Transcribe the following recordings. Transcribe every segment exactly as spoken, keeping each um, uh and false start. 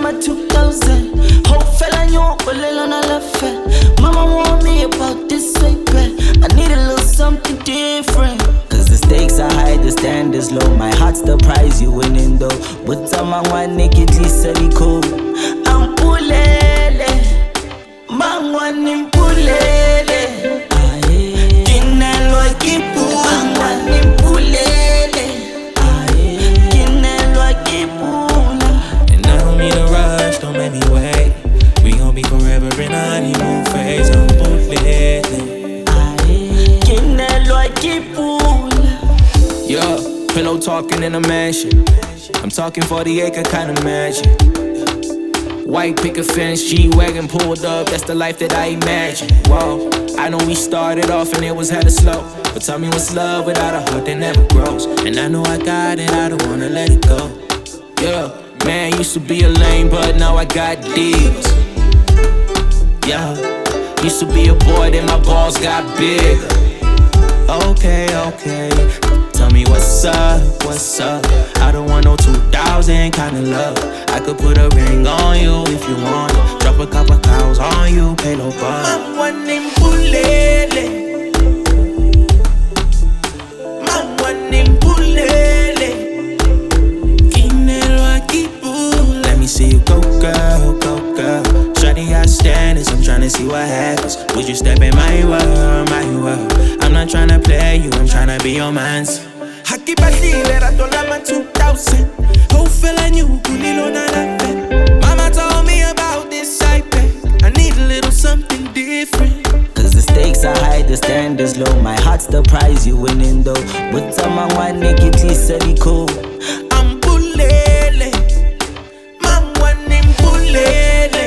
my two thousand. Whole fella nyo kolela na lafe. Mama warned me about this way back. I need a little something different. Cause the stakes are high, the standards low. My heart's the prize you winning though. But someone want naked lisa cool. I'm pulele, mangwan impulele. Kinelwa kipu, mangwan impulele. Kinelwa kipula. And I don't mean to rush, don't make me wait. We gon' be forever in a honeymoon phase. I'm pulele. Kinelwa kipula. Yo, pillow talking in a mansion. I'm talking forty acre kind of mansion. White picket fence, G-Wagon pulled up, that's the life that I imagine. Whoa, I know we started off and it was hella slow. But tell me what's love without a heart that never grows. And I know I got it, I don't wanna let it go. Yeah, man, used to be a lame, but now I got deals. Yeah, used to be a boy, then my balls got bigger. Okay, okay, tell me what's up, what's up. I don't want no two thousand kind of love. I could put a ring on you if you want it. Drop a couple cows on you, pay no buck. Mangwan impulele. Mangwan impulele. Kinelwa kipula. Let me see you go, girl, go, girl. Shawty got standards, I'm tryna see what happens. Would you step in my world, my world? I'm not tryna play you, I'm tryna be your man's. Haki batile ratola ma two thousand. Whole fella nyo kulilo na lafe. Mama told me about this iPad. I need a little something different. Cause the stakes are high, the standards low. My heart's the prize you winning though. But someone want naked lisa cool. I'm pulele. Mangwan impulele.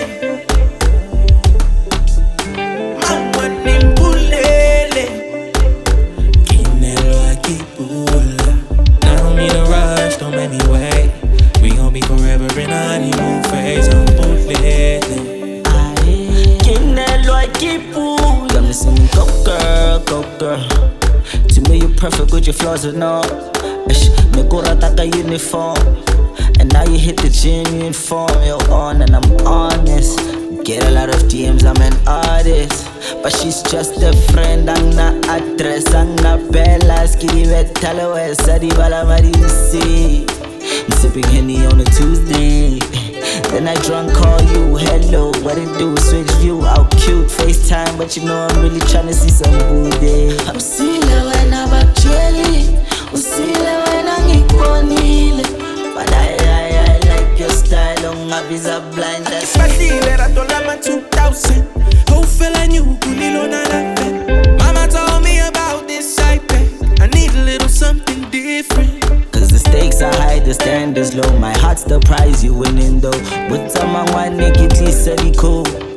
Mangwan impulele. Kinelwa kipula. I don't mean to rush, don't make me wait. We gon' be forever in a honeymoon phase. I'm pulele. Kinelwa kipula. Got me singing go girl, go girl. To me you're perfect with your flaws and all. Me kura taka uniform. And now you hit the gym, you inform. You're on and I'm honest. Get a lot of D Ms, I'm an artist. But she's just a friend, ang na address, ang na bella. Skiddy red talawe, sadi bala marisi. I'm sipping Henny on a Tuesday. Then I drunk call you, hello, what it do? Switch view, out cute, FaceTime. But you know I'm really tryna see some booty. I'm sile when I'm actually. I'm sile when I'm ikonile. But I, I, I like your style, on my visa blind. That's batile ratola ma two thousand. Whole fella nyo kulilo na lafe. Mama told me about this iPad. I need a little something different. Cause the stakes are high, the standards low. My heart's the prize you winning though. But someone want naked lisa cool.